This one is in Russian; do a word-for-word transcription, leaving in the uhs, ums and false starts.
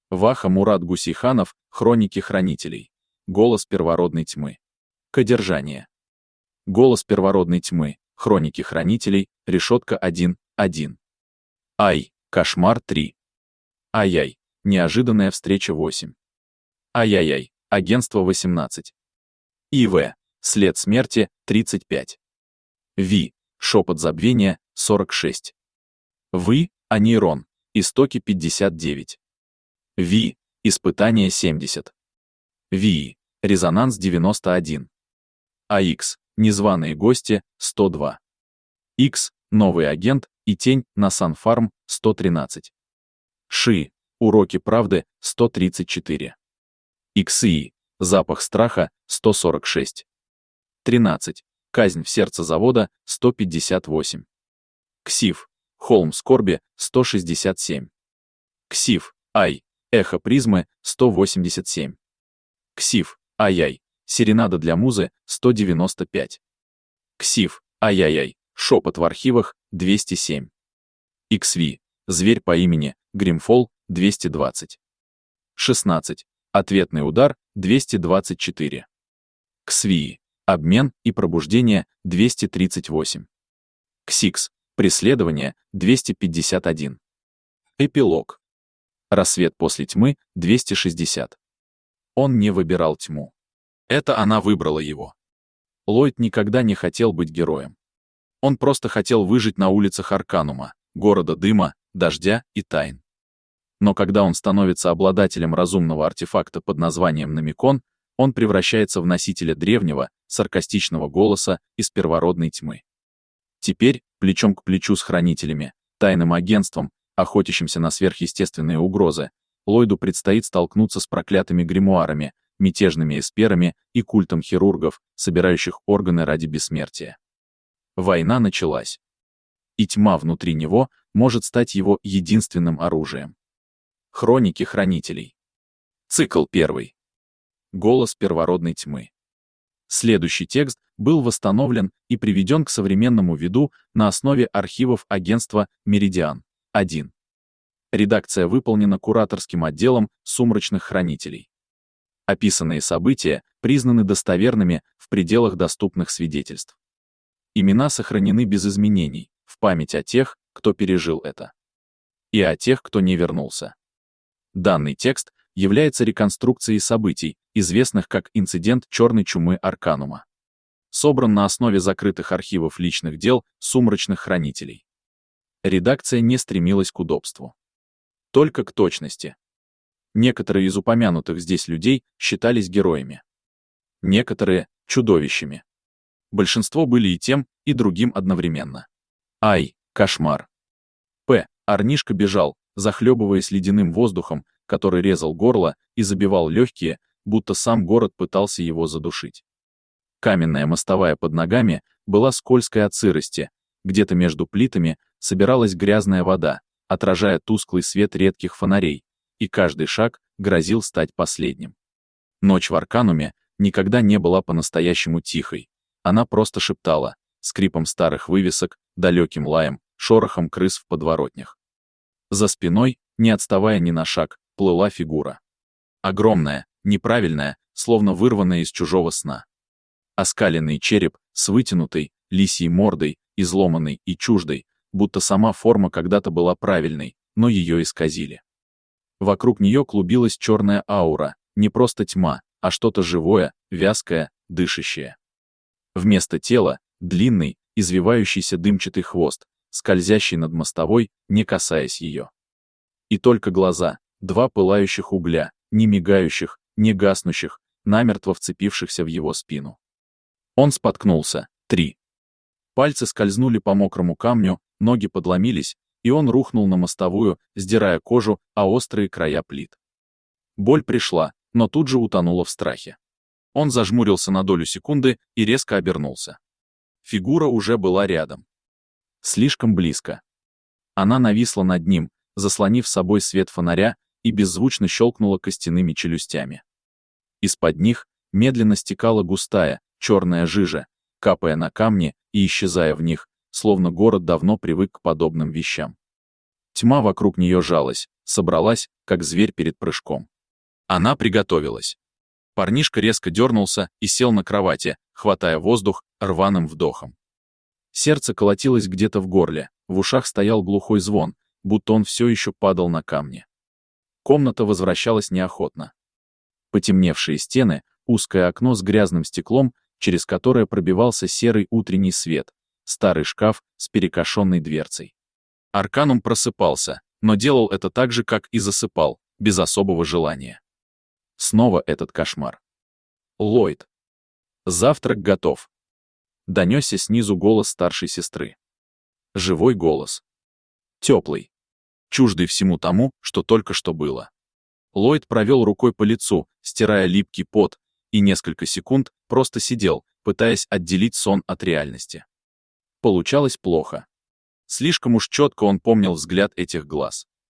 Ваха Мурат Гусейханов, Хроники хранителей. Голос первородной тьмы. Кодержание. Голос первородной тьмы. Хроники хранителей. Решетка один, один. Ай, кошмар три. Ай-яй, неожиданная встреча восемь. Ай-яй-яй, агентство восемнадцать. ИВ, след смерти тридцать пять. Ви, шепот забвения сорок шесть. Вы, анейрон, истоки пятьдесят девять. Ви, испытание семьдесят. Ви, резонанс девяносто один. АХ, незваные гости сто два. X, новый агент и тень на Санфарм сто тринадцать. Ши, уроки правды сто тридцать четыре. икси, запах страха сто сорок шесть. тринадцать, казнь в сердце завода сто пятьдесят восемь. Ксив, холм скорби сто шестьдесят семь. Ксив, ай, эхо призмы сто восемьдесят семь. Ксив, ай-яй, серенада для музы сто девяносто пять. Ксив, ай-яй-яй, шепот в архивах двести семь. иксви, зверь по имени Гримфол двести двадцать. шестнадцать, ответный удар двести двадцать четыре. Ксви, обмен и пробуждение двести тридцать восемь. Ксикс, преследование двести пятьдесят один. Эпилог. Рассвет после тьмы двести шестьдесят. Он не выбирал тьму. Это она выбрала его. Ллойд никогда не хотел быть героем. Он просто хотел выжить на улицах Арканума, города дыма, дождя и тайн. Но когда он становится обладателем разумного артефакта под названием Намикон, он превращается в носителя древнего, саркастичного голоса из первородной тьмы. Теперь, плечом к плечу с хранителями, тайным агентством, охотящимся на сверхъестественные угрозы, Ллойду предстоит столкнуться с проклятыми гримуарами, мятежными эсперами и культом хирургов, собирающих органы ради бессмертия. Война началась. И тьма внутри него может стать его единственным оружием. Хроники хранителей. Цикл первый. Голос первородной тьмы. Следующий текст был восстановлен и приведен к современному виду на основе архивов агентства «Меридиан» один. Редакция выполнена кураторским отделом сумрачных хранителей. Описанные события признаны достоверными в пределах доступных свидетельств. Имена сохранены без изменений, в память о тех, кто пережил это. И о тех, кто не вернулся. Данный текст является реконструкцией событий, известных как инцидент черной чумы Арканума. Собран на основе закрытых архивов личных дел сумрачных хранителей. Редакция не стремилась к удобству. Только к точности. Некоторые из упомянутых здесь людей считались героями. Некоторые — чудовищами. Большинство были и тем, и другим одновременно. Ай, кошмар. П. Арнишка бежал, захлебываясь ледяным воздухом, который резал горло и забивал легкие, будто сам город пытался его задушить. Каменная мостовая под ногами была скользкой от сырости, где-то между плитами собиралась грязная вода, отражая тусклый свет редких фонарей, и каждый шаг грозил стать последним. Ночь в Аркануме никогда не была по-настоящему тихой. Она просто шептала, скрипом старых вывесок, далеким лаем, шорохом крыс в подворотнях. За спиной, не отставая ни на шаг, плыла фигура. Огромная, неправильная, словно вырванная из чужого сна. Оскаленный череп с вытянутой, лисьей мордой, изломанной и чуждой, будто сама форма когда-то была правильной, но ее исказили. Вокруг нее клубилась черная аура, не просто тьма, а что-то живое, вязкое, дышащее. Вместо тела — длинный, извивающийся дымчатый хвост, скользящий над мостовой, не касаясь ее. И только глаза, два пылающих угля, не мигающих, не гаснущих, намертво вцепившихся в его спину. Он споткнулся. Три. Пальцы скользнули по мокрому камню, ноги подломились, и он рухнул на мостовую, сдирая кожу, а острые края плит. Боль пришла, но тут же утонула в страхе. Он зажмурился на долю секунды и резко обернулся. Фигура уже была рядом. Слишком близко. Она нависла над ним, заслонив собой свет фонаря, и беззвучно щелкнула костяными челюстями. Из-под них медленно стекала густая, черная жижа, капая на камни и исчезая в них, словно город давно привык к подобным вещам. Тьма вокруг нее жалась, собралась, как зверь перед прыжком. Она приготовилась. Парнишка резко дернулся и сел на кровати, хватая воздух рваным вдохом. Сердце колотилось где-то в горле, в ушах стоял глухой звон, будто он все еще падал на камни. Комната возвращалась неохотно. Потемневшие стены, узкое окно с грязным стеклом, через которое пробивался серый утренний свет, старый шкаф с перекошенной дверцей. Арканум просыпался, но делал это так же, как и засыпал, без особого желания. Снова этот кошмар. Ллойд. Завтрак готов. Донесся снизу голос старшей сестры. Живой голос. Теплый. Чуждый всему тому, что только что было. Ллойд провел рукой по лицу, стирая липкий пот, и несколько секунд просто сидел, пытаясь отделить сон от реальности. Получалось плохо. Слишком уж четко он помнил взгляд этих глаз.